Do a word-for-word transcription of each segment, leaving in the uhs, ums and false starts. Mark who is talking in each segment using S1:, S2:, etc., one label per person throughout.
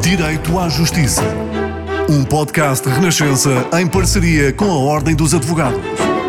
S1: Direito à Justiça. Um podcast de Renascença em parceria com a Ordem dos Advogados.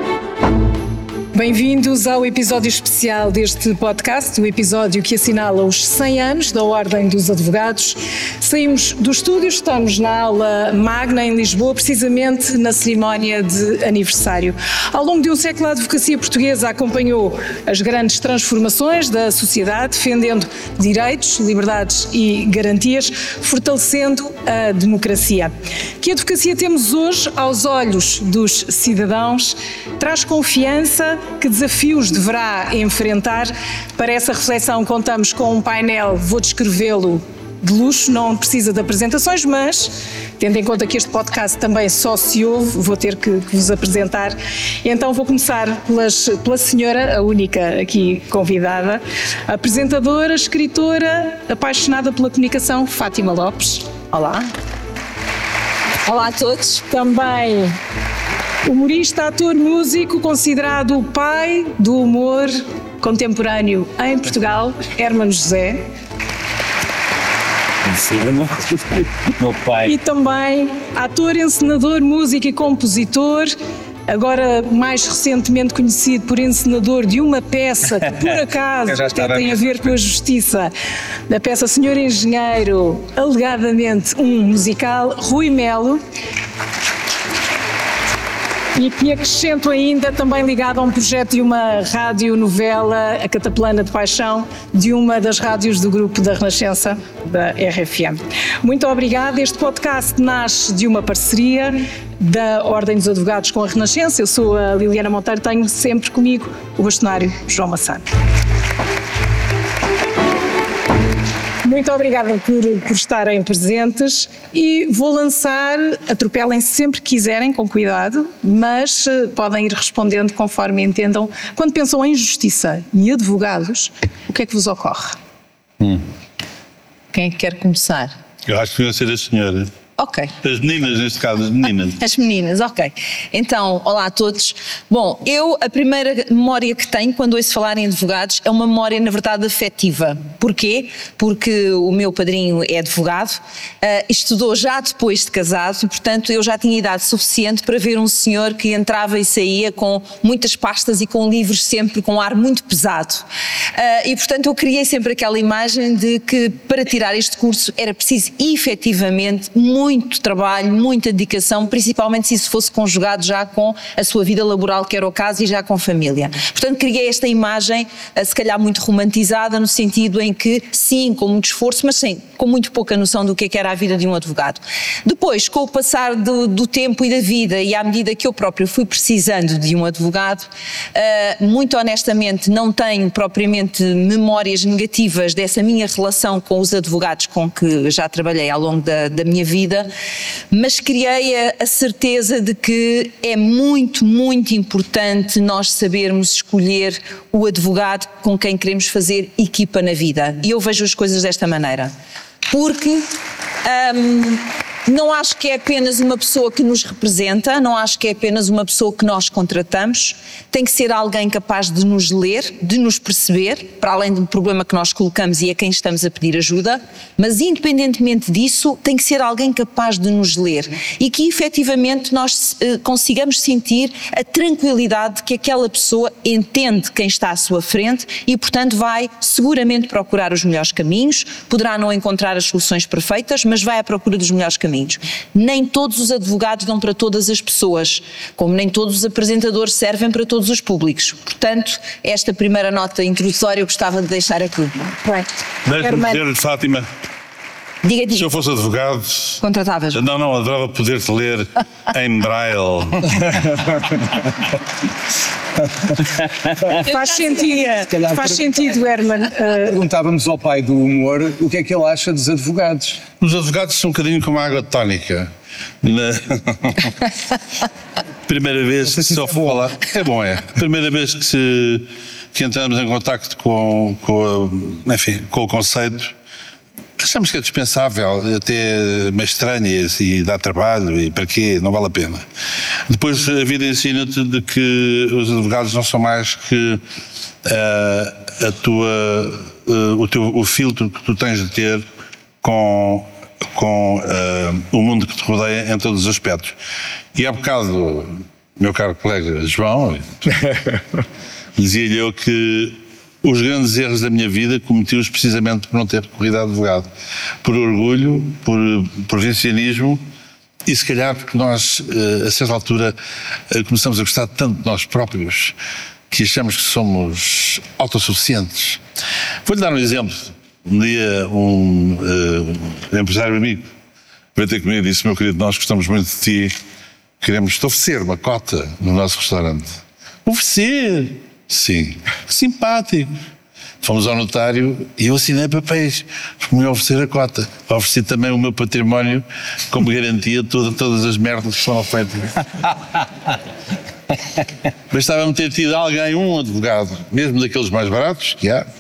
S2: Bem-vindos ao episódio especial deste podcast, o episódio que assinala os cem anos da Ordem dos Advogados. Saímos do estúdio, estamos na aula magna em Lisboa, precisamente na cerimónia de aniversário. Ao longo de um século, a advocacia portuguesa acompanhou as grandes transformações da sociedade, defendendo direitos, liberdades e garantias, fortalecendo a democracia. Que advocacia temos hoje aos olhos dos cidadãos? Traz confiança? Que desafios deverá enfrentar? Para essa reflexão contamos com um painel, vou descrevê-lo, de luxo, não precisa de apresentações, mas tendo em conta que este podcast também só se ouve, vou ter que, que vos apresentar. Então vou começar pelas, pela senhora, a única aqui convidada, apresentadora, escritora, apaixonada pela comunicação, Fátima Lopes. Olá.
S3: Olá a todos.
S2: Também humorista, ator, músico, considerado o pai do humor contemporâneo em Portugal, Hermano José.
S3: Meu pai.
S2: E também ator, encenador, músico e compositor, agora mais recentemente conhecido por encenador de uma peça que por acaso até tem a ver com a justiça, da peça Senhor Engenheiro, alegadamente um musical, Rui Melo. E que acrescento ainda, também ligado a um projeto de uma radionovela, A Cataplana de Paixão, de uma das rádios do grupo da Renascença, da R F M. Muito obrigada. Este podcast nasce de uma parceria da Ordem dos Advogados com a Renascença. Eu sou a Liliana Monteiro, tenho sempre comigo o bastonário João Massano. Muito obrigada por, por estarem presentes e vou lançar, atropelem-se sempre que quiserem, com cuidado, mas uh, podem ir respondendo conforme entendam. Quando pensam em justiça e advogados, o que é que vos ocorre?
S3: Hum. Quem é que quer começar?
S4: Eu acho que devia ser a senhora.
S3: Ok.
S4: As meninas, neste caso, as meninas.
S3: As meninas, ok. Então, olá a todos. Bom, eu, a primeira memória que tenho quando ouço falar em advogados é uma memória, na verdade, afetiva. Porquê? Porque o meu padrinho é advogado, uh, estudou já depois de casado e, portanto, eu já tinha idade suficiente para ver um senhor que entrava e saía com muitas pastas e com livros sempre com um ar muito pesado. Uh, e, portanto, eu criei sempre aquela imagem de que para tirar este curso era preciso, efetivamente, muito muito trabalho, muita dedicação, principalmente se isso fosse conjugado já com a sua vida laboral, que era o caso, e já com família. Portanto, criei esta imagem, se calhar muito romantizada, no sentido em que, sim, com muito esforço, mas sim, com muito pouca noção do que é que era a vida de um advogado. Depois, com o passar do, do tempo e da vida, e à medida que eu próprio fui precisando de um advogado, uh, muito honestamente não tenho propriamente memórias negativas dessa minha relação com os advogados com que já trabalhei ao longo da, da minha vida, mas criei a, a certeza de que é muito, muito importante nós sabermos escolher o advogado com quem queremos fazer equipa na vida. E eu vejo as coisas desta maneira. Porque um, não acho que é apenas uma pessoa que nos representa, não acho que é apenas uma pessoa que nós contratamos, tem que ser alguém capaz de nos ler, de nos perceber, para além do problema que nós colocamos e a quem estamos a pedir ajuda, mas independentemente disso, tem que ser alguém capaz de nos ler e que efetivamente nós eh, consigamos sentir a tranquilidade que aquela pessoa entende quem está à sua frente e, portanto, vai seguramente procurar os melhores caminhos, poderá não encontrar as soluções perfeitas, mas vai à procura dos melhores caminhos. Nem todos os advogados dão para todas as pessoas, como nem todos os apresentadores servem para todos os públicos. Portanto, esta primeira nota introdutória eu gostava de deixar aqui.
S2: Bem,
S4: Deixa-me dizer, Fátima,
S3: diga, diga.
S4: Se eu fosse advogado...
S3: Contratavas?
S4: Não, não, adorava poder-te ler em braille.
S2: Faz sentido, faz sentido, Hermano. Uh...
S5: Perguntávamos ao pai do humor o que é que ele acha dos advogados.
S4: Os advogados são um bocadinho como a água tónica. Na... Primeira vez que só falar... É bom, é. Primeira vez que, se... que entramos em contacto com, com, a... Enfim, com o conceito, achamos que é dispensável, até meio estranho e dá trabalho e para quê, não vale a pena. Depois a vida ensina-te de que os advogados não são mais que uh, a tua, uh, o, teu, o filtro que tu tens de ter com, com uh, o mundo que te rodeia em todos os aspectos. E há bocado, meu caro colega João, dizia-lhe eu que os grandes erros da minha vida cometi-os precisamente por não ter recorrido a advogado. Por orgulho, por provincianismo e se calhar porque nós, a certa altura, começamos a gostar tanto de nós próprios que achamos que somos autossuficientes. Vou-lhe dar um exemplo. Um dia um uh, empresário amigo veio ter comigo e disse: meu querido, nós gostamos muito de ti, queremos-te oferecer uma cota no nosso restaurante. Oferecer? Sim. Simpático. Fomos ao notário e eu assinei papéis para me oferecer a cota. Ofereci também o meu património como garantia de toda, todas as merdas que foram feitas. Mas estava-me ter tido alguém, um advogado, mesmo daqueles mais baratos que há.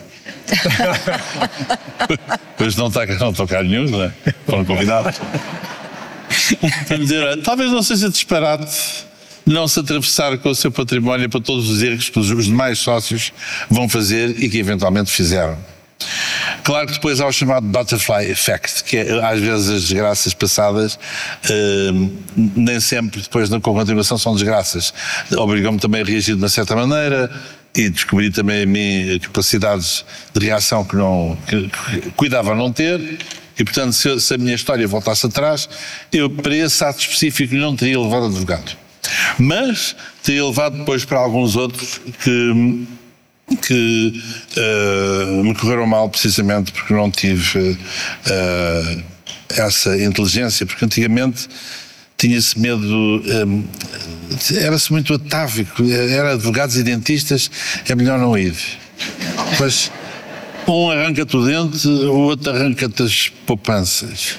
S4: Pois não está não tocar nenhum, não é? Foram convidados. Para dizer, talvez não seja disparate não se atravessar com o seu património para todos os erros que os demais sócios vão fazer e que eventualmente fizeram. Claro que depois há o chamado butterfly effect, que é, às vezes as desgraças passadas uh, nem sempre depois na continuação são desgraças. Obrigam-me também a reagir de uma certa maneira e descobri também a mim capacidades de reação que não que, que cuidava não ter. E portanto, se, se a minha história voltasse atrás, eu para esse ato específico não teria levado advogado. Mas teria levado depois para alguns outros que, que uh, me correram mal precisamente porque não tive uh, essa inteligência, porque antigamente tinha-se medo, um, era-se muito atávico, era advogados e dentistas, é melhor não ir. Mas um arranca-te o dente, o outro arranca-te as poupanças.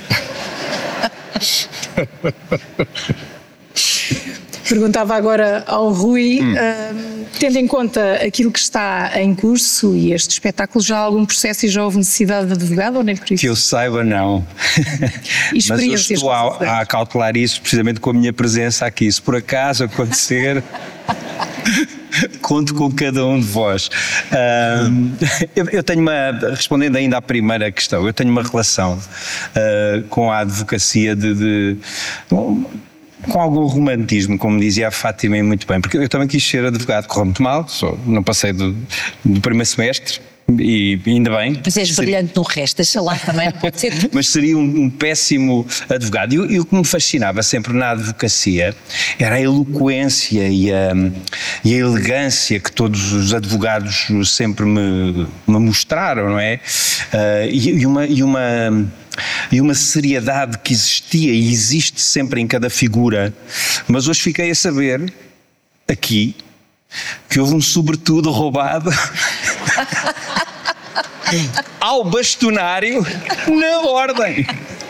S2: Perguntava agora ao Rui, hum. uh, tendo em conta aquilo que está em curso e este espetáculo, já há algum processo e já houve necessidade de advogado ou nem por isso?
S6: Que eu saiba, não. Mas eu estou a, a cautelar isso precisamente com a minha presença aqui. Se por acaso acontecer, conto com cada um de vós. Uh, eu, eu tenho uma, respondendo ainda à primeira questão, eu tenho uma relação uh, com a advocacia de... de um, com algum romantismo, como dizia a Fátima muito bem, porque eu também quis ser advogado, correu muito mal, só não passei do, do primeiro semestre e ainda bem.
S3: Mas és brilhante no resto, deixa lá também, não pode ser.
S6: Mas seria um, um péssimo advogado. E, e o que me fascinava sempre na advocacia era a eloquência e a, e a elegância que todos os advogados sempre me, me mostraram, não é? Uh, e, e uma... E uma e uma seriedade que existia e existe sempre em cada figura. Mas hoje fiquei a saber, aqui, que houve um sobretudo roubado ao bastonário na ordem.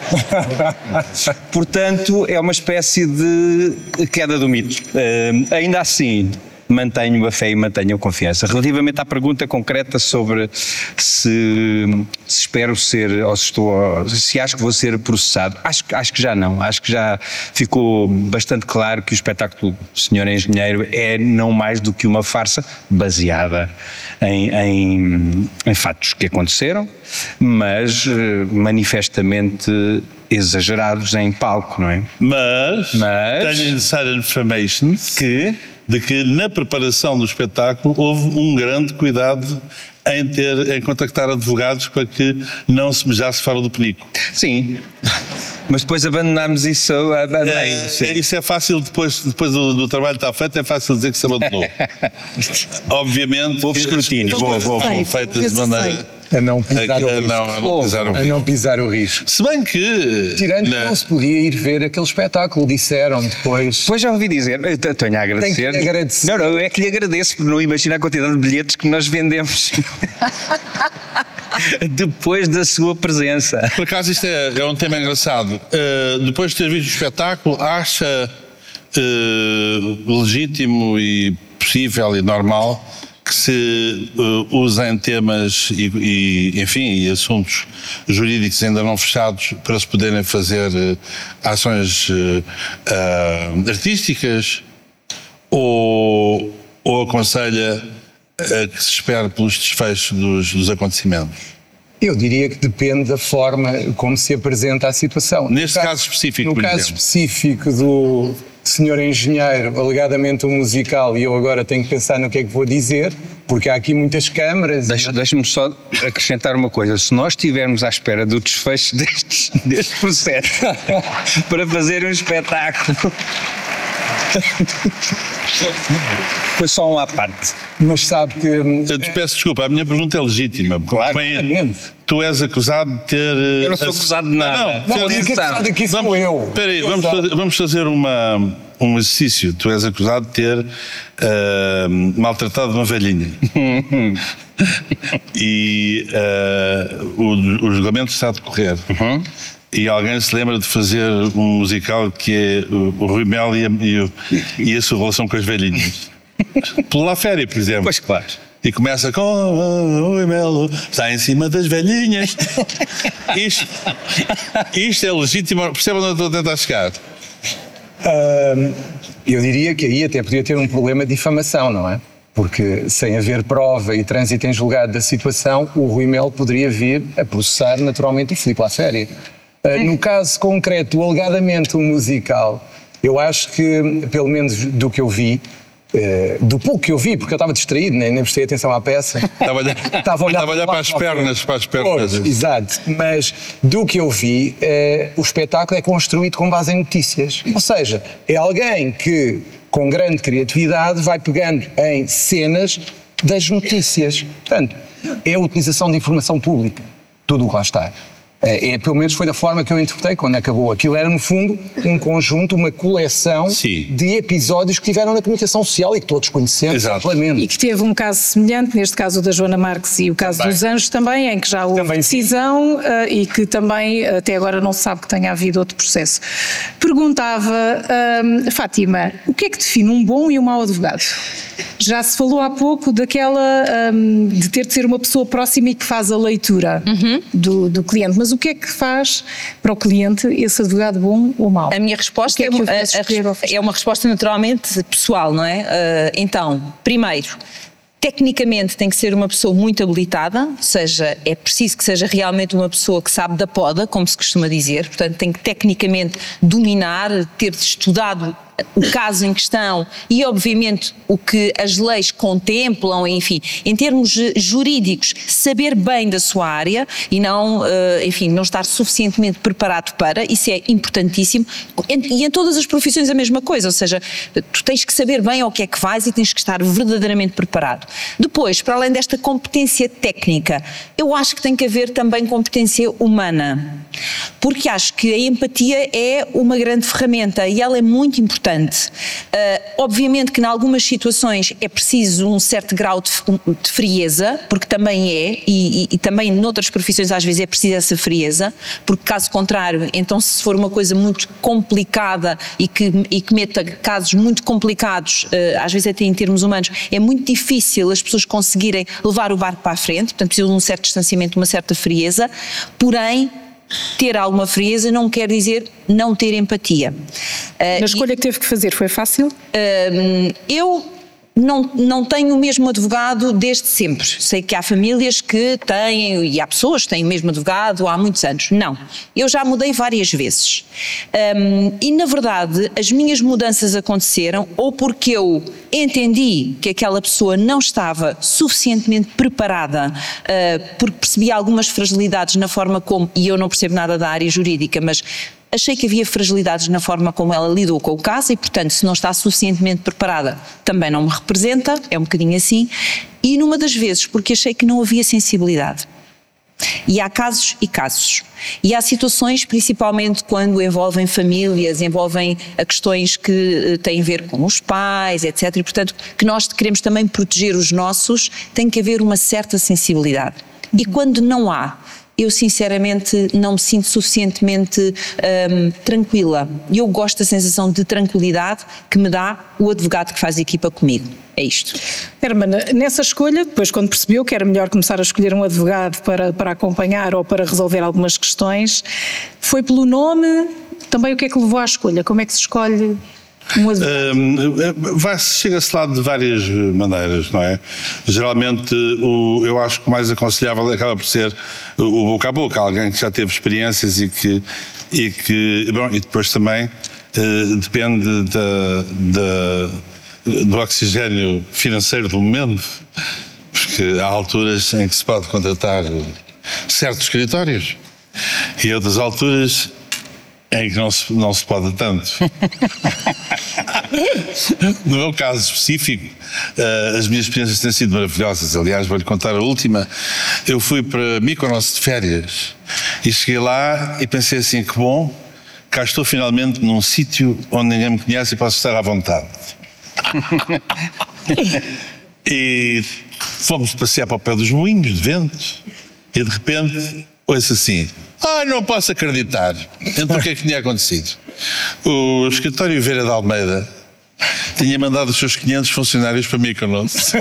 S6: Portanto, é uma espécie de queda do mito. Uh, ainda assim, mantenho a fé e mantenho a confiança. Relativamente à pergunta concreta sobre se, se espero ser, ou se estou, se acho que vou ser processado, acho, acho que já não. Acho que já ficou bastante claro que o espetáculo Senhor Engenheiro é não mais do que uma farsa baseada em, em, em fatos que aconteceram, mas manifestamente exagerados em palco, não é?
S4: Mas,
S6: mas
S4: tenho inside information que de que na preparação do espetáculo houve um grande cuidado em ter, em contactar advogados para que não se mejasse fora do penico.
S6: Sim, mas depois abandonámos isso a, a
S4: é, é, isso é fácil, depois, depois do, do trabalho estar feito, é fácil dizer que se abandonou. Obviamente,
S6: houve escrutínio,
S4: vou, vou, vou, feitas de maneira...
S5: A não pisar
S4: a,
S5: o risco.
S4: Não, a, não pisar o
S5: a não pisar o risco.
S4: Se bem que...
S5: Tirando que não se podia ir ver aquele espetáculo, disseram depois.
S6: Depois já ouvi dizer, eu tenho a agradecer.
S5: Tenho que lhe agradecer.
S6: Não, não, é que lhe agradeço por não imaginar a quantidade de bilhetes que nós vendemos depois da sua presença.
S4: Por acaso isto é, é um tema engraçado. Uh, depois de ter visto o espetáculo, acha uh, legítimo e possível e normal que se uh, usem temas e, e, enfim, e assuntos jurídicos ainda não fechados para se poderem fazer uh, ações uh, uh, artísticas, ou, ou aconselha uh, que se espere pelos desfechos dos, dos acontecimentos?
S5: Eu diria que depende da forma como se apresenta a situação.
S4: Neste caso, caso específico,
S5: No
S4: por
S5: caso
S4: exemplo.
S5: específico do senhor engenheiro, alegadamente um musical, e eu agora tenho que pensar no que é que vou dizer, porque há aqui muitas câmaras.
S6: Deixa- Deixa-me só acrescentar uma coisa. Se nós estivermos à espera do desfecho deste, deste processo para fazer um espetáculo, foi só um à parte.
S5: Mas sabe que...
S4: Eu te peço desculpa, a minha pergunta é legítima.
S6: Claro.
S4: Bem, tu és acusado de ter... eh,
S6: Eu não sou acusado de nada.
S5: Não,
S4: ter-
S5: o que é que aqui sou eu.
S4: Espera aí,
S5: Eu
S4: vamos
S5: só-
S4: fazer, vamos fazer uma, um exercício. Tu és acusado de ter eh, maltratado uma velhinha. E eh, o, o julgamento está a decorrer. E alguém se lembra de fazer um musical que é o, o Rui Melo e a, e, o- e a sua relação com as velhinhas. Pela férias, por exemplo.
S6: Pois claro.
S4: E começa com o Rui Melo está em cima das velhinhas. Isto, isto é legítimo. Percebe onde eu estou a tentar chegar?
S5: Ahm, eu diria que aí até podia ter um problema de difamação, não é? Porque sem haver prova e trânsito em julgado da situação, o Rui Melo poderia vir a processar naturalmente o Filipe Laféria. Ah, no caso concreto, alegadamente um musical, eu acho que, pelo menos do que eu vi, eh, do pouco que eu vi, porque eu estava distraído, nem, nem prestei atenção à peça.
S4: Estava a olhar,
S5: Estava a olhar,
S4: estava a olhar para as pernas, para as pernas.
S5: Pois, exato, mas do que eu vi, eh, o espetáculo é construído com base em notícias. Ou seja, é alguém que, com grande criatividade, vai pegando em cenas das notícias. Portanto, é a utilização de informação pública. Tudo o que lá está. É, é, pelo menos foi da forma que eu interpretei quando acabou. Aquilo era, no fundo, um conjunto, uma coleção
S4: Sim.
S5: de episódios que tiveram na comunicação social e que todos conhecemos
S4: Exato.
S5: amplamente.
S2: E que teve um caso semelhante, neste caso o da Joana Marques e o caso
S5: Também.
S2: dos Anjos também, em que já houve
S5: Também sim.
S2: decisão eh, e que também até agora não se sabe que tenha havido outro processo. Perguntava, hum, Fátima, o que é que define um bom e um mau advogado? Já se falou há pouco daquela, hum, de ter de ser uma pessoa próxima e que faz a leitura do, do cliente, mas o que é que faz para o cliente esse advogado bom ou mau?
S3: A minha resposta
S2: O que é que o
S3: é,
S2: faz
S3: a- a-
S2: escolher ou faz-
S3: é uma resposta naturalmente pessoal, não é? Ah, então, primeiro, tecnicamente tem que ser uma pessoa muito habilitada, ou seja, é preciso que seja realmente uma pessoa que sabe da poda, como se costuma dizer, portanto tem que tecnicamente dominar, ter estudado o caso em questão e obviamente o que as leis contemplam, enfim, em termos jurídicos, saber bem da sua área e não, eh, enfim, não estar suficientemente preparado para, isso é importantíssimo. E em todas as profissões a mesma coisa, ou seja, tu tens que saber bem ao que é que vais e tens que estar verdadeiramente preparado. Depois, para além desta competência técnica, eu acho que tem que haver também competência humana, porque acho que a empatia é uma grande ferramenta e ela é muito importante. Uh, obviamente que em algumas situações é preciso um certo grau de, de frieza, porque também é, e, e, e também noutras profissões às vezes é preciso essa frieza, porque caso contrário, então se for uma coisa muito complicada e que, e que meta casos muito complicados, uh, às vezes até em termos humanos, é muito difícil as pessoas conseguirem levar o barco para a frente, portanto precisa de um certo distanciamento, uma certa frieza, porém ter alguma frieza não quer dizer não ter empatia. Uh,
S2: Na escolha que teve que fazer foi fácil?
S3: Uh, eu não, não tenho o mesmo advogado desde sempre. Sei que há famílias que têm, e há pessoas que têm o mesmo advogado há muitos anos. Não. Eu já mudei várias vezes. Um, e, na verdade, as minhas mudanças aconteceram ou porque eu entendi que aquela pessoa não estava suficientemente preparada, uh, porque percebi algumas fragilidades na forma como, e eu não percebo nada da área jurídica, mas achei que havia fragilidades na forma como ela lidou com o caso e, portanto, se não está suficientemente preparada, também não me representa, é um bocadinho assim. E numa das vezes, porque achei que não havia sensibilidade. E há casos e casos. E há situações, principalmente quando envolvem famílias, envolvem questões que têm a ver com os pais, etcétera. E, portanto, que nós queremos também proteger os nossos, tem que haver uma certa sensibilidade. E quando não há, eu sinceramente não me sinto suficientemente hum, tranquila. E eu gosto da sensação de tranquilidade que me dá o advogado que faz equipa comigo. É isto.
S2: Herman, nessa escolha, depois quando percebeu que era melhor começar a escolher um advogado para, para acompanhar ou para resolver algumas questões, foi pelo nome, também o que é que levou à escolha? Como é que se escolhe Um advogado.
S4: Um, vai, chega-se lá de várias maneiras, não é? Geralmente, o, eu acho que o mais aconselhável acaba por ser o boca a boca, alguém que já teve experiências e que. E, que, bom, e depois também uh, depende da, da, do oxigênio financeiro do momento, porque há alturas em que se pode contratar certos escritórios e outras alturas em que não se, não se pode tanto. No meu caso específico, uh, as minhas experiências têm sido maravilhosas. Aliás, vou-lhe contar a última. Eu fui para Mykonos de férias e cheguei lá e pensei assim, que bom, cá estou finalmente num sítio onde ninguém me conhece e posso estar à vontade. E fomos passear para o pé dos moinhos de vento e de repente ouço assim, ah, não posso acreditar. Então o que é que tinha acontecido? O escritório Vieira de Almeida tinha mandado os seus quinhentos funcionários para Mykonos.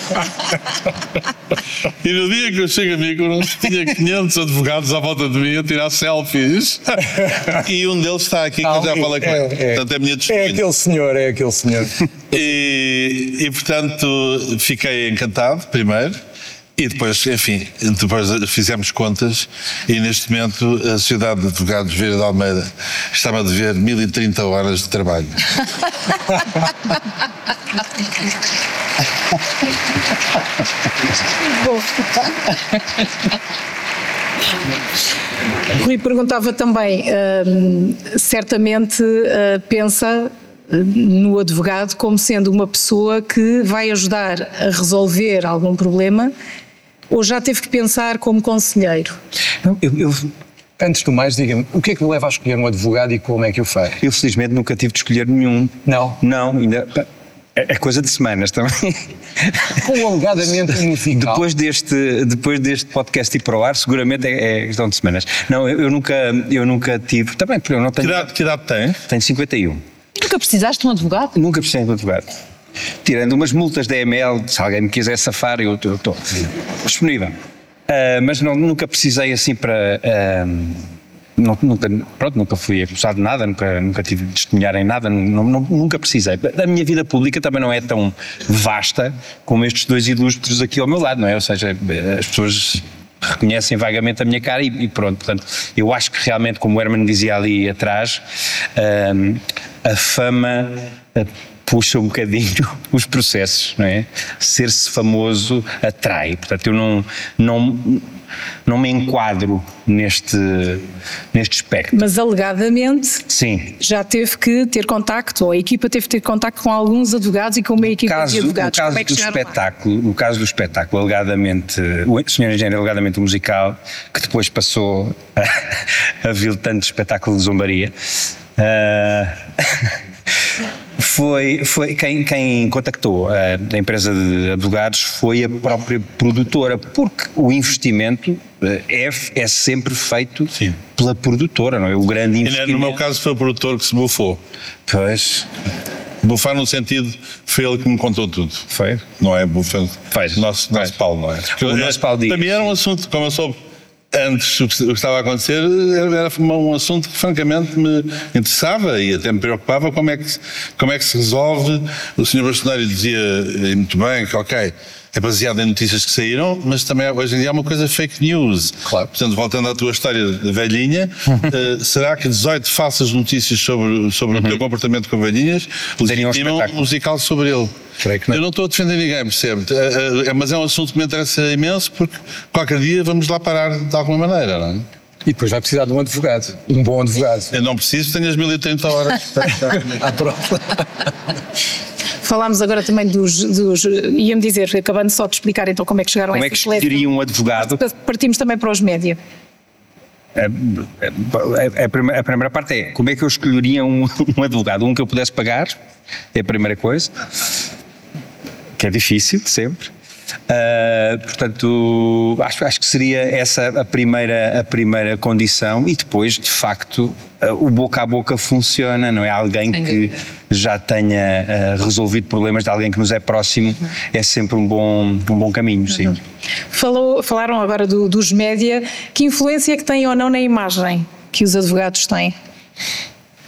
S4: E no dia que eu chego a Mykonos tinha quinhentos advogados à volta de mim a tirar selfies. E um deles está aqui que eu já falei com ele.
S5: É, é,
S4: portanto, é a minha testemunha.
S5: É aquele senhor, é aquele senhor.
S4: E, e portanto fiquei encantado primeiro. E depois, enfim, depois fizemos contas e neste momento a Sociedade de Advogados Vieira de Almeida está-me a dever mil e trinta horas de trabalho.
S2: Bom. Rui perguntava também, uh, certamente uh, pensa no advogado como sendo uma pessoa que vai ajudar a resolver algum problema, ou já teve que pensar como conselheiro?
S5: Não, eu, eu, antes do mais, diga-me, o que é que me leva a escolher um advogado e como é que o faz?
S6: Eu felizmente nunca tive de escolher nenhum.
S5: Não?
S6: Não, ainda... É coisa de semanas também.
S5: Com alegadamente musical.
S6: Depois deste, depois deste podcast ir para o ar, seguramente é, é questão de semanas. Não, eu, eu, nunca, eu nunca tive... Também, porque eu não tenho...
S4: Que idade, que idade tem?
S6: Tenho cinquenta e um.
S3: Nunca precisaste de um advogado?
S6: Nunca precisei de um advogado. Tirando umas multas da E M L, se alguém me quiser safar, eu estou disponível. Uh, mas não, nunca precisei assim para... Uh, não, nunca, pronto, nunca fui acusado de nada, nunca, nunca tive de testemunhar em nada, não, não, nunca precisei. A minha vida pública também não é tão vasta como estes dois ilustres aqui ao meu lado, não é? Ou seja, as pessoas reconhecem vagamente a minha cara e, e pronto. Portanto, eu acho que realmente, como o Herman dizia ali atrás, uh, a fama... Uh, puxa um bocadinho os processos, não é? Ser-se famoso atrai, portanto eu não, não, não me enquadro neste, neste espectro.
S2: Mas alegadamente
S6: Sim.
S2: já teve que ter contacto, ou a equipa teve que ter contacto com alguns advogados e com uma equipa
S6: caso,
S2: de advogados.
S6: No caso,
S2: Como é que
S6: do espetáculo,
S2: lá?
S6: no caso do espetáculo, alegadamente, o senhor engenheiro alegadamente o musical, que depois passou a, a vir tanto espetáculo de zombaria, uh, Foi, foi quem, quem contactou a, a empresa de advogados foi a própria produtora, porque o investimento é, é sempre feito Sim. pela produtora, não é? O grande investimento.
S4: E no meu caso foi o produtor que se bufou.
S6: Pois.
S4: Bufar no sentido, foi ele que me contou tudo.
S6: Foi?
S4: Não é bufar.
S6: Faz.
S4: Nosso, nosso Paulo, não é?
S6: O nosso Paulo diz.
S4: Para mim era um assunto, como eu soube antes o que estava a acontecer, era um assunto que francamente me interessava e até me preocupava como é que, como é que se resolve. O senhor Bastonário dizia muito bem que ok, é baseado em notícias que saíram, mas também hoje em dia é uma coisa fake news.
S5: Claro.
S4: Portanto, voltando à tua história de velhinha, uh, será que dezoito falsas notícias sobre, sobre uhum. o teu comportamento com velhinhas legitimam um musical sobre ele?
S5: Não.
S4: Eu não estou a defender ninguém, percebe? Uh, uh, mas é um assunto que me interessa imenso porque qualquer dia vamos lá parar de alguma maneira, não é?
S5: E depois vai precisar de um advogado, um bom advogado.
S4: Eu não preciso, tenho as mil e trinta horas.
S5: À prova.
S2: Falámos agora também dos, dos ia-me dizer, acabando só de explicar então como é que chegaram
S6: como
S2: a
S6: essa
S2: essa
S6: seleção. Como é que escolheria um advogado?
S2: Partimos também para os média.
S6: A, a, a, primeira, a primeira parte é, como é que eu escolheria um, um advogado? Um que eu pudesse pagar, é a primeira coisa, que é difícil, sempre. Uh, portanto, acho, acho que seria essa a primeira, a primeira condição e depois, de facto, uh, o boca a boca funciona, não é? Alguém que já tenha uh, resolvido problemas de alguém que nos é próximo, uhum. é sempre um bom, um bom caminho, sim.
S2: Uhum. Falou, falaram agora do, dos média, que influência é que têm ou não na imagem que os advogados têm?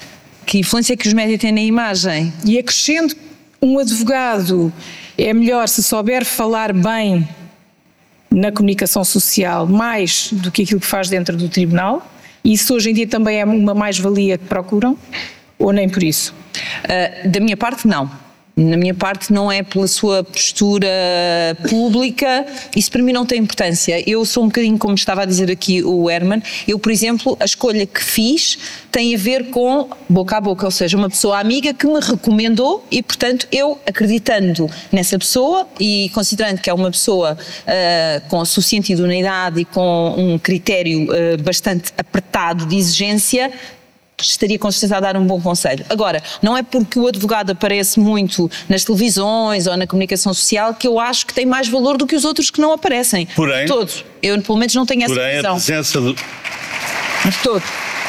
S3: Que influência é que os médias têm na imagem?
S2: E acrescento, um advogado é melhor se souber falar bem na comunicação social mais do que aquilo que faz dentro do tribunal. E isso hoje em dia também é uma mais-valia que procuram? Ou nem por isso?
S3: Uh, da minha parte, não. Na minha parte não é pela sua postura pública, isso para mim não tem importância. Eu sou um bocadinho, como estava a dizer aqui o Herman, eu, por exemplo, a escolha que fiz tem a ver com boca a boca, ou seja, uma pessoa amiga que me recomendou e, portanto, eu acreditando nessa pessoa e considerando que é uma pessoa uh, com suficiente idoneidade e com um critério uh, bastante apertado de exigência, estaria com certeza a dar um bom conselho. Agora, não é porque o advogado aparece muito nas televisões ou na comunicação social que eu acho que tem mais valor do que os outros que não aparecem.
S4: Porém,
S3: todos. Eu, pelo menos, não tenho essa
S4: porém,
S3: visão.
S4: A presença do...
S3: Mas todos.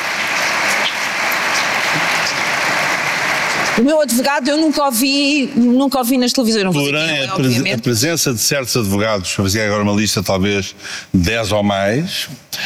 S3: O meu advogado eu nunca ouvi, nunca ouvi nas televisões. Não
S4: Porém,
S3: é,
S4: a, pres- a presença de certos advogados, vou fazer agora uma lista talvez dez ou mais,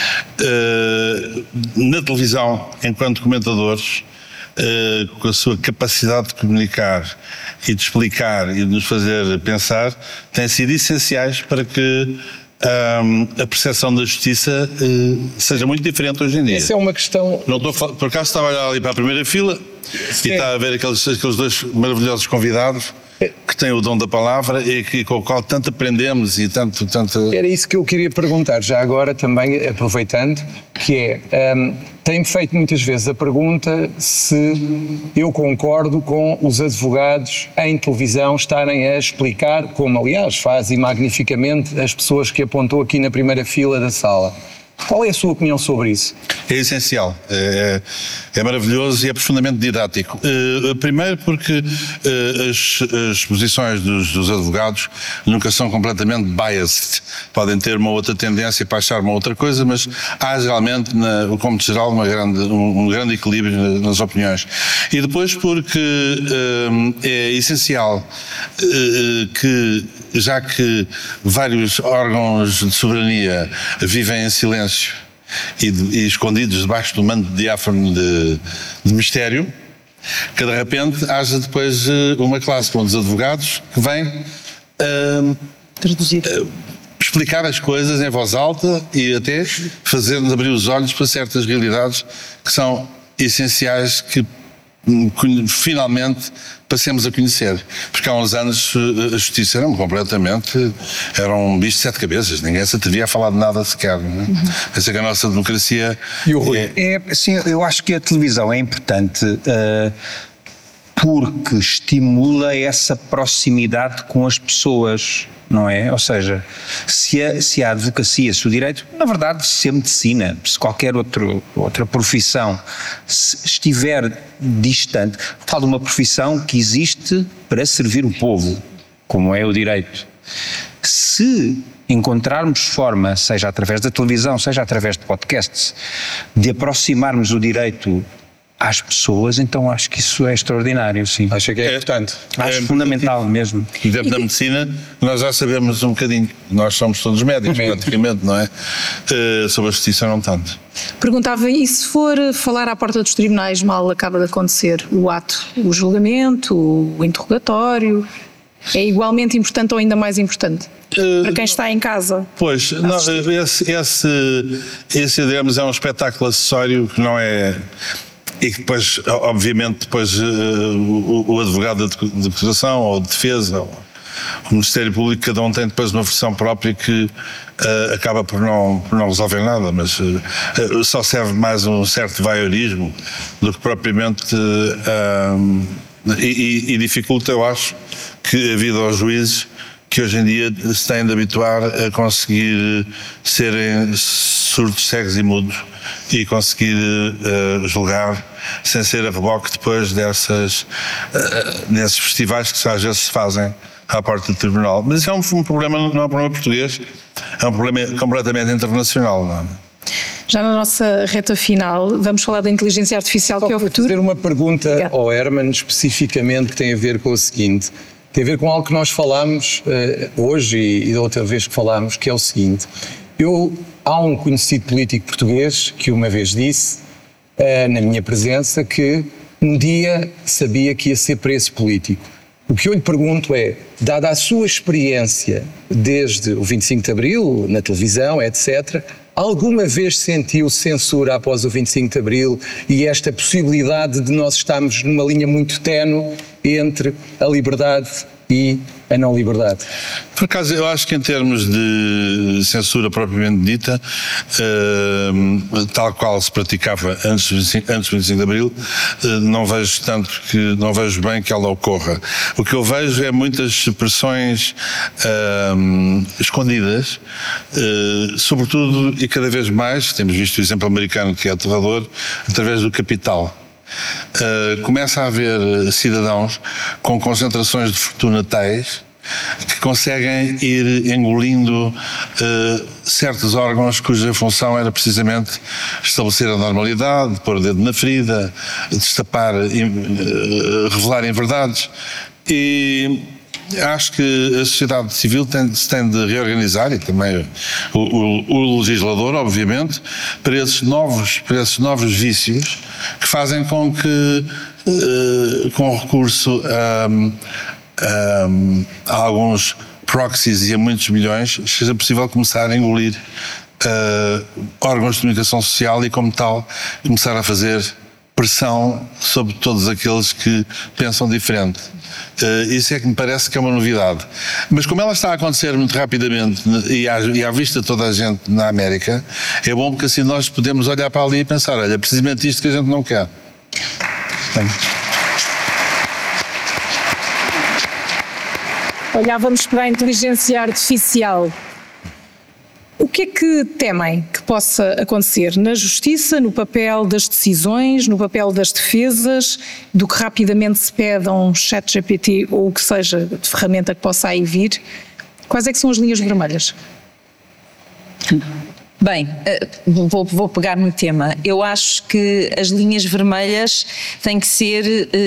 S4: uh, na televisão, enquanto comentadores, uh, com a sua capacidade de comunicar e de explicar e de nos fazer pensar, têm sido essenciais para que um, a percepção da justiça uh, seja muito diferente hoje em dia.
S5: Essa é uma questão...
S4: Não estou a falar, por acaso estava a olhar ali para a primeira fila e está a ver aqueles, aqueles dois maravilhosos convidados que têm o dom da palavra e que, com o qual tanto aprendemos e tanto, tanto...
S5: Era isso que eu queria perguntar, já agora também aproveitando, que é, um, tem-me feito muitas vezes a pergunta se eu concordo com os advogados em televisão estarem a explicar, como aliás fazem magnificamente as pessoas que apontou aqui na primeira fila da sala. Qual é a sua opinião sobre isso?
S4: É essencial, é, é maravilhoso e é profundamente didático. Uh, primeiro porque uh, as, as posições dos, dos advogados nunca são completamente biased. Podem ter uma outra tendência para achar uma outra coisa, mas há realmente, na, como de geral, uma grande, um, um grande equilíbrio nas opiniões. E depois porque uh, é essencial uh, que, já que vários órgãos de soberania vivem em silêncio E, de, e escondidos debaixo do manto diáfano de, de mistério, que de repente haja depois uma classe como os advogados que vem uh,
S3: traduzir,
S4: uh, explicar as coisas em voz alta e até fazer-nos abrir os olhos para certas realidades que são essenciais, que finalmente passemos a conhecer, porque há uns anos a justiça era completamente, era um bicho de sete cabeças, ninguém se atrevia a falar de nada sequer, não é? Uhum. Essa é que a nossa democracia.
S5: E o Rui?
S6: É, é, assim, eu acho que a televisão é importante uh, porque estimula essa proximidade com as pessoas, não é? Ou seja, se a, se a advocacia, se o direito, na verdade, se a medicina, se qualquer outro, outra profissão se estiver distante, tal de uma profissão que existe para servir o povo, como é o direito. Se encontrarmos forma, seja através da televisão, seja através de podcasts, de aproximarmos o direito às pessoas, então acho que isso é extraordinário, sim.
S5: Acho que é,
S4: é
S5: importante.
S6: Acho
S4: é,
S6: fundamental mesmo.
S4: E dentro da medicina, nós já sabemos um bocadinho, nós somos todos médicos, praticamente, não é? Uh, sobre a justiça não tanto.
S2: Perguntava, e se for falar à porta dos tribunais, mal acaba de acontecer o ato, o julgamento, o interrogatório, é igualmente importante ou ainda mais importante? Uh, para quem está em casa?
S4: Pois, não, esse, esse, esse, digamos, é um espetáculo acessório que não é... E que depois, obviamente, depois uh, o, o advogado de acusação ou de defesa, ou o Ministério Público, cada um tem depois uma versão própria que uh, acaba por não, por não resolver nada, mas uh, uh, só serve mais um certo voyeurismo do que propriamente uh, uh, e, e dificulta, eu acho, que a vida aos juízes, que hoje em dia se têm de habituar a conseguir serem surdos, cegos e mudos e conseguir uh, julgar sem ser a reboque depois dessas, uh, desses festivais que às vezes se fazem à porta do tribunal. Mas isso é um, um problema, não é um problema português, é um problema completamente internacional, não é?
S2: Já na nossa reta final, vamos falar da inteligência artificial,
S5: Só
S2: que é o
S5: vou
S2: futuro.
S5: fazer uma pergunta
S2: Obrigada.
S5: ao Herman, especificamente, que tem a ver com o seguinte. Tem a ver com algo que nós falámos uh, hoje e, e da outra vez que falámos, que é o seguinte. Eu, há um conhecido político português que uma vez disse, uh, na minha presença, que um dia sabia que ia ser preso político. O que eu lhe pergunto é, dada a sua experiência desde o vinte e cinco de Abril, na televisão, etcétera, alguma vez sentiu censura após o vinte e cinco de Abril e esta possibilidade de nós estarmos numa linha muito ténue entre a liberdade e a não liberdade?
S4: Por acaso, eu acho que em termos de censura propriamente dita, uh, tal qual se praticava antes do vinte e cinco de Abril, uh, não vejo tanto que, não vejo bem que ela ocorra. O que eu vejo é muitas expressões uh, escondidas, uh, sobretudo e cada vez mais, temos visto o exemplo americano que é aterrador, através do capital. Uh, começa a haver cidadãos com concentrações de fortuna tais que conseguem ir engolindo uh, certos órgãos cuja função era precisamente estabelecer a normalidade, pôr o dedo na ferida, destapar, uh, revelar inverdades. E acho que a sociedade civil tem, se tem de reorganizar, e também o, o, o legislador, obviamente, para esses novos, para esses novos vícios que fazem com que, uh, com recurso a, a, a alguns proxies e a muitos milhões, seja possível começar a engolir uh, órgãos de comunicação social e, como tal, começar a fazer pressão sobre todos aqueles que pensam diferente. Uh, isso é que me parece que é uma novidade. Mas como ela está a acontecer muito rapidamente e à, e à vista de toda a gente na América, é bom porque assim nós podemos olhar para ali e pensar, olha, é precisamente isto que a gente não quer. Bem.
S2: Olhávamos para a inteligência artificial. O que é que temem que possa acontecer na justiça, no papel das decisões, no papel das defesas, do que rapidamente se pede a um chat G P T ou o que seja de ferramenta que possa aí vir? Quais é que são as linhas vermelhas?
S3: Bem, vou, vou pegar no tema. Eu acho que as linhas vermelhas têm que ser,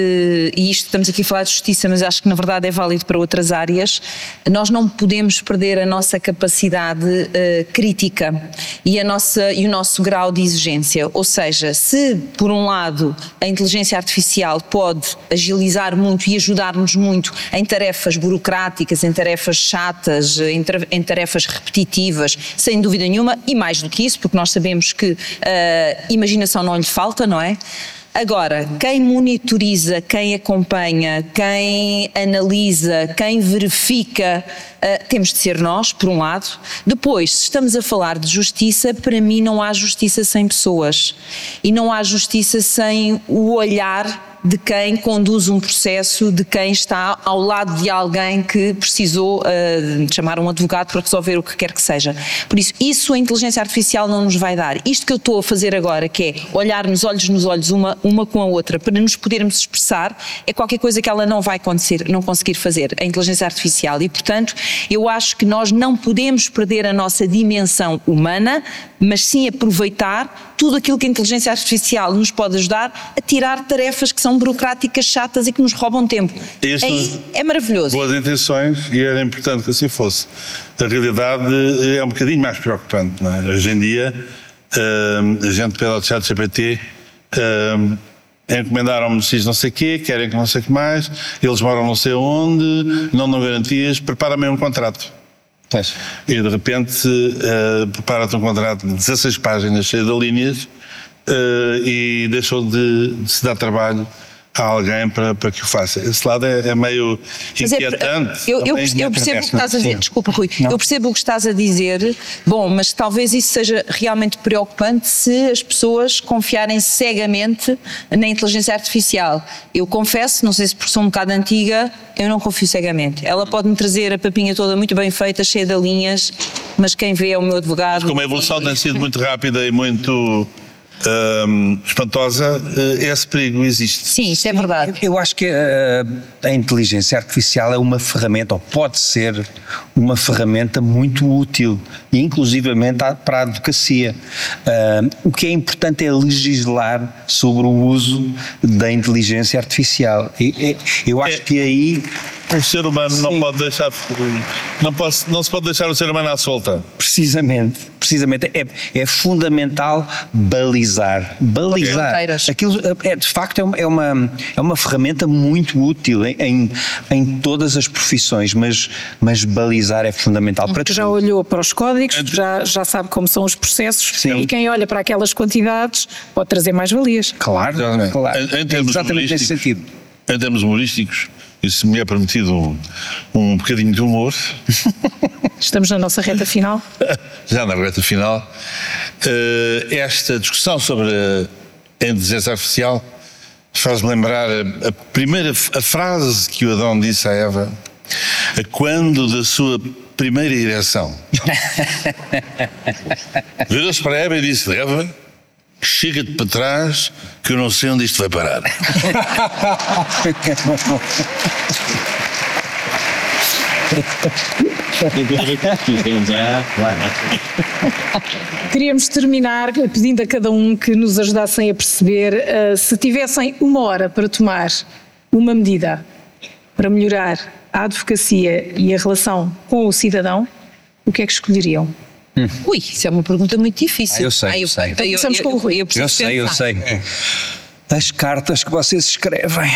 S3: e isto estamos aqui a falar de justiça, mas acho que na verdade é válido para outras áreas, nós não podemos perder a nossa capacidade crítica e, a nossa, e o nosso grau de exigência. Ou seja, se por um lado a inteligência artificial pode agilizar muito e ajudar-nos muito em tarefas burocráticas, em tarefas chatas, em, em tarefas repetitivas, sem dúvida nenhuma, e mais Mais do que isso, porque nós sabemos que uh, imaginação não lhe falta, não é? Agora, quem monitoriza, quem acompanha, quem analisa, quem verifica, uh, temos de ser nós, por um lado. Depois, se estamos a falar de justiça, para mim não há justiça sem pessoas. E não há justiça sem o olhar de quem conduz um processo, de quem está ao lado de alguém que precisou uh, de chamar um advogado para resolver o que quer que seja. Por isso, isso a inteligência artificial não nos vai dar. Isto que eu estou a fazer agora, que é olhar nos olhos nos olhos uma, uma com a outra, para nos podermos expressar, é qualquer coisa que ela não vai acontecer, não conseguir fazer, a inteligência artificial. E, portanto, eu acho que nós não podemos perder a nossa dimensão humana, mas sim aproveitar tudo aquilo que a inteligência artificial nos pode ajudar a tirar tarefas que são burocráticas, chatas e que nos roubam tempo.
S4: Isto,
S3: Aí é maravilhoso.
S4: Boas intenções, e era importante que assim fosse. A realidade é um bocadinho mais preocupante, não é? Hoje em dia, uh, a gente pede ao chat G P T, uh, encomendaram-me não sei o quê, querem que não sei o que mais, eles moram não sei onde, não dão garantias, prepara-me um contrato. E de repente uh, prepara-te um contrato de dezasseis páginas cheio de linhas uh, e deixou de, de se dar trabalho a alguém para, para que o faça. Esse lado é, é meio
S3: Mas
S4: inquietante.
S3: É, eu, eu, eu percebo o que estás a dizer, desculpa Rui, não. eu percebo o que estás a dizer, bom, mas talvez isso seja realmente preocupante se as pessoas confiarem cegamente na inteligência artificial. Eu confesso, não sei se por sou um bocado antiga, eu não confio cegamente. Ela pode-me trazer a papinha toda muito bem feita, cheia de linhas, mas quem vê é o meu advogado.
S4: Mas como a evolução tem sido muito rápida e muito Um, espantosa, esse perigo existe.
S3: Sim, isso é verdade.
S6: Eu acho que a, a inteligência artificial é uma ferramenta, ou pode ser uma ferramenta muito útil, inclusivamente para a advocacia. Uh, o que é importante é legislar sobre o uso da inteligência artificial. E, eu acho é. que aí
S4: O ser humano Sim. não pode deixar, não, posso, não se pode deixar o ser humano à solta.
S6: Precisamente, precisamente é, é fundamental balizar, balizar. Aquilo é de facto é uma, é uma, é uma ferramenta muito útil em, em, em todas as profissões, mas, mas balizar é fundamental.
S2: Para tu já olhou para os códigos, já, já sabe como são os processos. Sim. E quem olha para aquelas quantidades pode trazer mais valias.
S6: Claro, claro.
S4: Em, em termos
S6: exatamente nesse sentido.
S4: Em termos humorísticos, e se me é permitido um, um bocadinho de humor.
S2: Estamos na nossa reta final.
S4: Já na reta final. Uh, esta discussão sobre a inteligência artificial faz-me lembrar a, a primeira a frase que o Adão disse à Eva, a quando da sua primeira ereção. Virou-se para a Eva e disse: Eva, chega-te para trás que eu não sei onde isto vai parar.
S2: Queríamos terminar pedindo a cada um que nos ajudassem a perceber uh, se tivessem uma hora para tomar uma medida para melhorar a advocacia e a relação com o cidadão, o que é que escolheriam?
S3: Hum. Ui, isso é uma pergunta muito difícil.
S6: Ah, eu sei,
S3: ah, eu,
S6: eu sei.
S3: Eu, eu,
S2: eu, com o Rui.
S3: eu, eu,
S6: eu sei, eu sei. É. As cartas que vocês escrevem.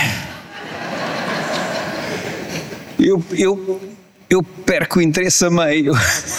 S6: Eu, eu, eu perco o interesse a meio.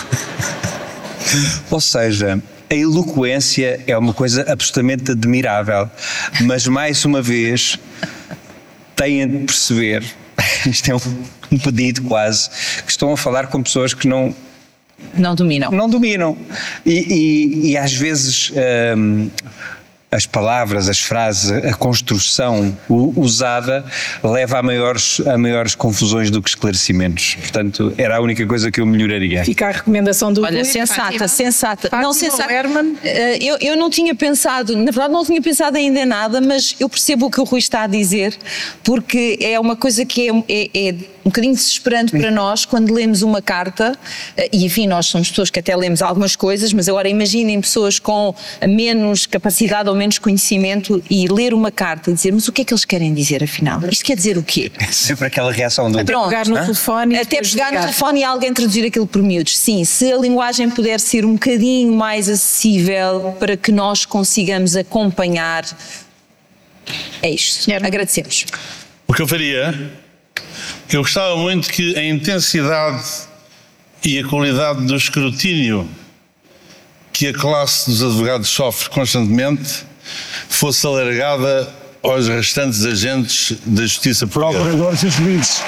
S6: Ou seja, a eloquência é uma coisa absolutamente admirável, mas mais uma vez têm de perceber, isto é um, um pedido quase, que estão a falar com pessoas que não
S3: Não dominam.
S6: Não dominam. E, e, e às vezes hum, as palavras, as frases, a construção usada leva a maiores, a maiores confusões do que esclarecimentos. Portanto, era a única coisa que eu melhoraria.
S2: Fica a recomendação do
S3: Olha,
S2: Rui.
S3: sensata,
S2: Fátima.
S3: sensata.
S2: Fátima,
S3: não, sensata.
S2: Herman.
S3: Eu, eu não tinha pensado, na verdade não tinha pensado ainda em nada, mas eu percebo o que o Rui está a dizer, porque é uma coisa que é, é, é um bocadinho desesperante para nós quando lemos uma carta, e enfim, nós somos pessoas que até lemos algumas coisas, mas agora imaginem pessoas com menos capacidade ou menos conhecimento e ler uma carta e dizer, mas o que é que eles querem dizer afinal? Isto quer dizer o quê?
S6: É sempre aquela reação do...
S2: Até pegar no telefone.
S3: Até pegar no telefone e alguém traduzir aquilo por miúdos. Sim, se a linguagem puder ser um bocadinho mais acessível para que nós consigamos acompanhar, é isto. Agradecemos.
S4: O que eu faria, eu gostava muito que a intensidade e a qualidade do escrutínio que a classe dos advogados sofre constantemente fosse alargada aos restantes agentes da justiça portuguesa.
S1: Procuradores e juízes.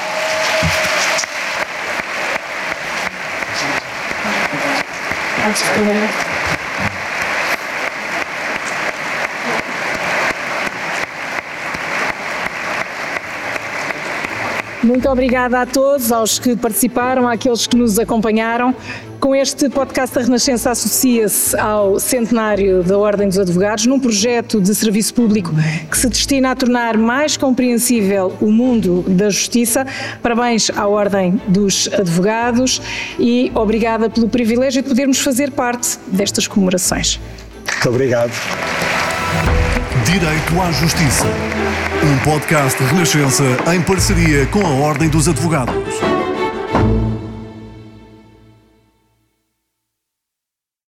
S2: Muito obrigada a todos, aos que participaram, àqueles que nos acompanharam. Com este podcast, a Renascença associa-se ao centenário da Ordem dos Advogados num projeto de serviço público que se destina a tornar mais compreensível o mundo da justiça. Parabéns à Ordem dos Advogados e obrigada pelo privilégio de podermos fazer parte destas comemorações.
S1: Muito obrigado. Direito à Justiça. Um podcast de Renascença em parceria com a Ordem dos Advogados.